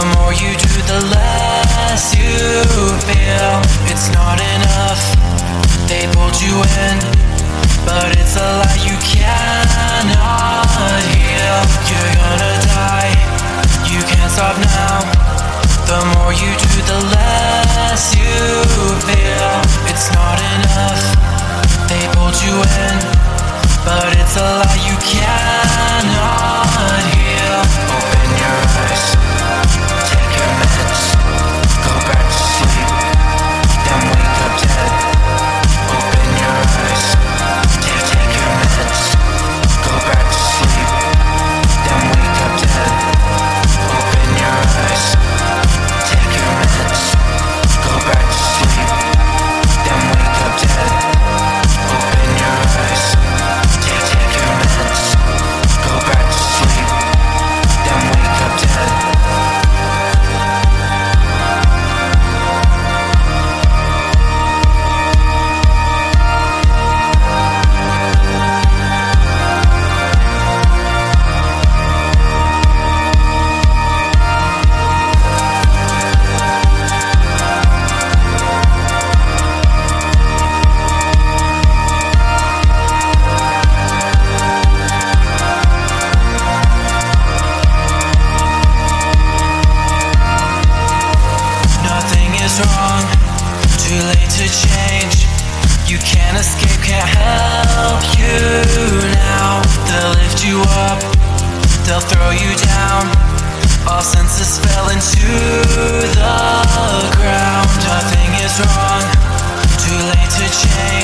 more you do, the less you feel. It's not enough, they pulled you in, but it's a lie you cannot heal. You're gonna die, you can't stop now. The more you do, the less you feel. It's not enough, they pulled you in, but it's a lie you cannot heal. Open your eyes, take your meds, go back to sleep, then wake up dead. Open your eyes, take your meds, go back to sleep, then wake up dead. Open your eyes, take your meds, go back to sleep, then wake up dead. Open your eyes, take your meds, go back to sleep, then wake up dead. Wrong, too late to change. You can't escape, can't help you now. They'll lift you up, they'll throw you down. All senses fell into the ground. Nothing is wrong, too late to change.